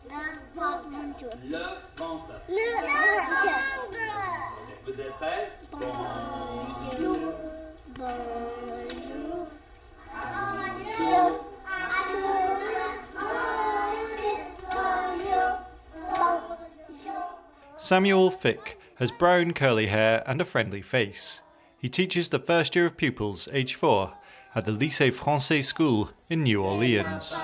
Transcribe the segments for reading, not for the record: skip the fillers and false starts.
Le ventre. Le ventre. Vous êtes prêts? Bonjour. Bonjour. Bonjour. Samuel Fick has brown curly hair and a friendly face. He teaches the first year of pupils, age 4, at the Lycée Français School in New Orleans.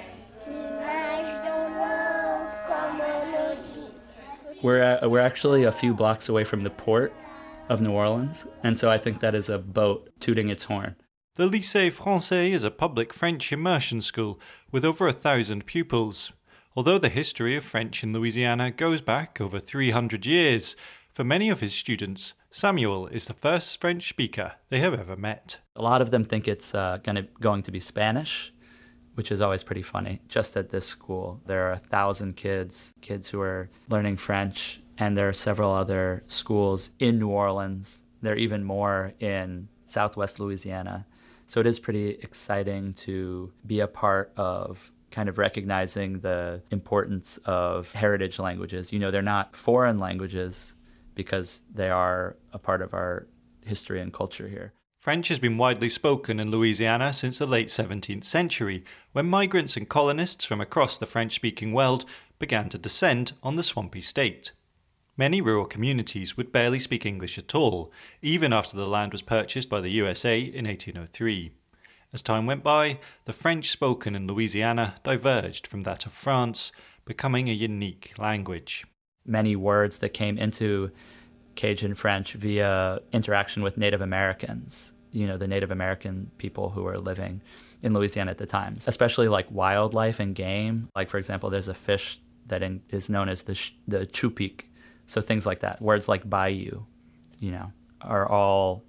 We're actually a few blocks away from the port of New Orleans, and so I think that is a boat tooting its horn. The Lycée Français is a public French immersion school with over 1,000 pupils. Although the history of French in Louisiana goes back over 300 years, for many of his students, Samuel is the first French speaker they have ever met. A lot of them think it's going to be Spanish, which is always pretty funny. Just at this school, there are 1,000 kids who are learning French, and there are several other schools in New Orleans. There are even more in Southwest Louisiana. So it is pretty exciting to be a part of kind of recognizing the importance of heritage languages. You know, they're not foreign languages because they are a part of our history and culture here. French has been widely spoken in Louisiana since the late 17th century, when migrants and colonists from across the French-speaking world began to descend on the swampy state. Many rural communities would barely speak English at all, even after the land was purchased by the USA in 1803. As time went by, the French spoken in Louisiana diverged from that of France, becoming a unique language. Many words that came into Cajun French via interaction with Native Americans, you know, the Native American people who were living in Louisiana at the time, especially like wildlife and game. Like, for example, there's a fish that is known as the chupik. So things like that. Words like bayou, you know, are all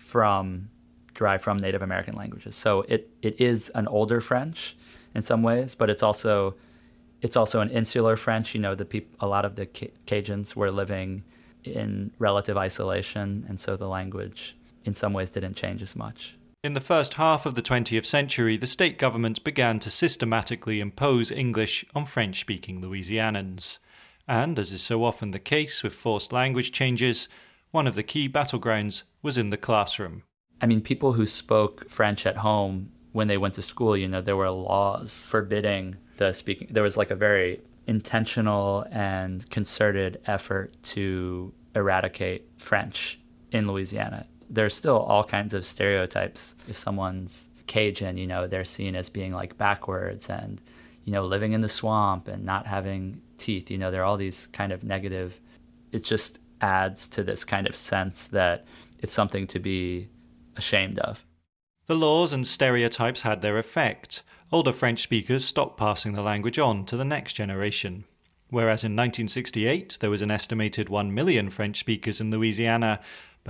derived from Native American languages. So it is an older French in some ways, but it's also an insular French. You know, a lot of the Cajuns were living in relative isolation, and so the language in some ways didn't change as much. In the first half of the 20th century, the state government began to systematically impose English on French-speaking Louisianans. And, as is so often the case with forced language changes, one of the key battlegrounds was in the classroom. I mean, people who spoke French at home when they went to school, you know, there were laws forbidding the speaking. There was like a very intentional and concerted effort to eradicate French in Louisiana. There's still all kinds of stereotypes. If someone's Cajun, you know, they're seen as being like backwards and, you know, living in the swamp and not having teeth. You know, there are all these kind of negative. It just adds to this kind of sense that it's something to be ashamed of. The laws and stereotypes had their effect. Older French speakers stopped passing the language on to the next generation. Whereas in 1968 there was an estimated 1 million French speakers in Louisiana, by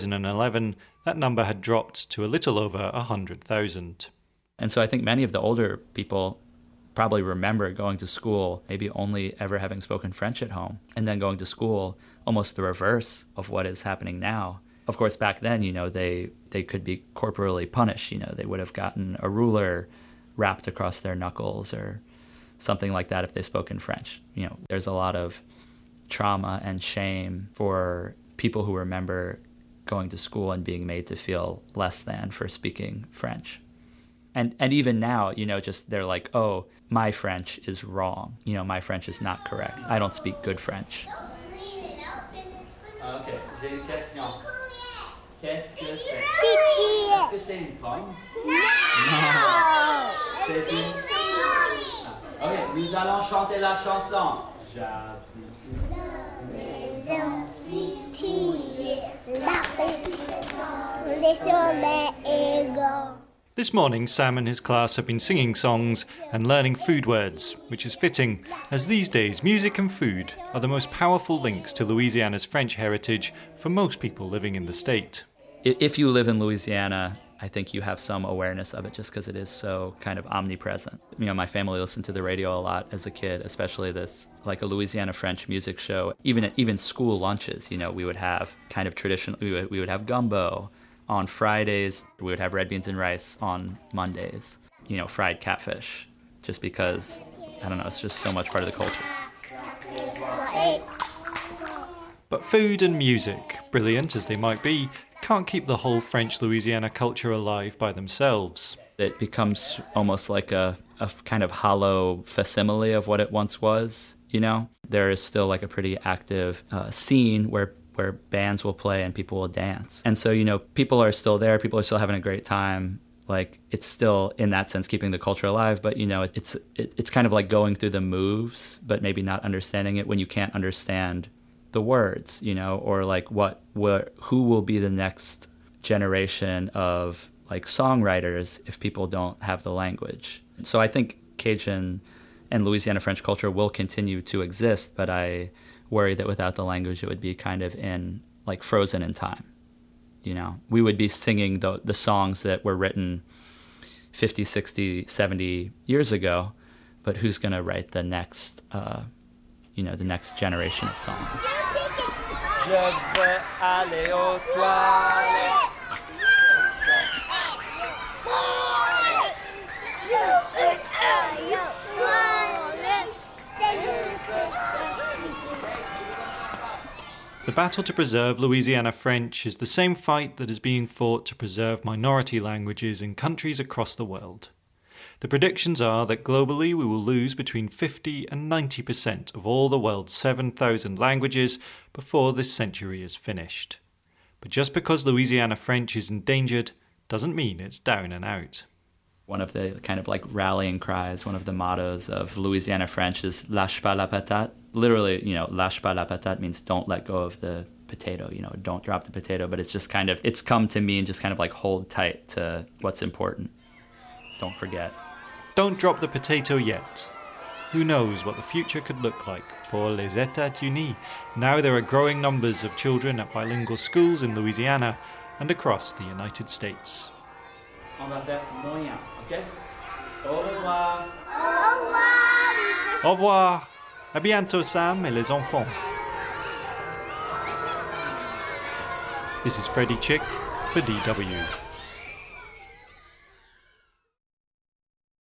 2011 that number had dropped to a little over 100,000. And so I think many of the older people probably remember going to school, maybe only ever having spoken French at home, and then going to school almost the reverse of what is happening now. Of course, back then, you know, they could be corporally punished. You know, they would have gotten a ruler wrapped across their knuckles or something like that if they spoke in French. You know, there's a lot of trauma and shame for people who remember going to school and being made to feel less than for speaking French. And even now, you know, just they're like, oh, my French is wrong. You know, my French is not correct. I don't speak good French. Ok, j'ai une question. Qu'est-ce que c'est? Est-ce que c'est une pomme? Non! C'est une... Ok, nous allons chanter la chanson. J'habite la maison située, la petite les sommets égaux. This morning, Sam and his class have been singing songs and learning food words, which is fitting, as these days music and food are the most powerful links to Louisiana's French heritage for most people living in the state. If you live in Louisiana, I think you have some awareness of it just because it is so kind of omnipresent. You know, my family listened to the radio a lot as a kid, especially this, like a Louisiana French music show. Even school lunches, you know, we would have kind of traditional, we would have gumbo. On Fridays, we would have red beans and rice. On Mondays, you know, fried catfish, just because, I don't know, it's just so much part of the culture. et But food and music, brilliant as they might be, can't keep the whole French Louisiana culture alive by themselves. It becomes almost like a kind of hollow facsimile of what it once was, you know? There is still like a pretty active scene where bands will play and people will dance. And so, you know, people are still there, people are still having a great time. Like, it's still, in that sense, keeping the culture alive, but, you know, it's kind of like going through the moves, but maybe not understanding it when you can't understand the words, you know, or like who will be the next generation of like songwriters if people don't have the language. So I think Cajun and Louisiana French culture will continue to exist, but I worry that without the language it would be kind of frozen in time. You know, we would be singing the songs that were written 50, 60, 70 years ago, but who's going to write the next the next generation of songs? Je veux aller aux toilettes. The battle to preserve Louisiana French is the same fight that is being fought to preserve minority languages in countries across the world. The predictions are that globally we will lose between 50 and 90% of all the world's 7,000 languages before this century is finished. But just because Louisiana French is endangered doesn't mean it's down and out. One of the kind of like rallying cries, one of the mottos of Louisiana French is lâche pas la patate. Literally, you know, lâche pas la patate means don't let go of the potato, you know, don't drop the potato, but it's just kind of, it's come to mean just kind of like hold tight to what's important. Don't forget. Don't drop the potato yet. Who knows what the future could look like for les États-Unis. Now there are growing numbers of children at bilingual schools in Louisiana and across the United States. On va faire moyen, ok? Au revoir. Au revoir. Au revoir. À bientôt, Sam et les enfants. This is Freddie Chick for DW.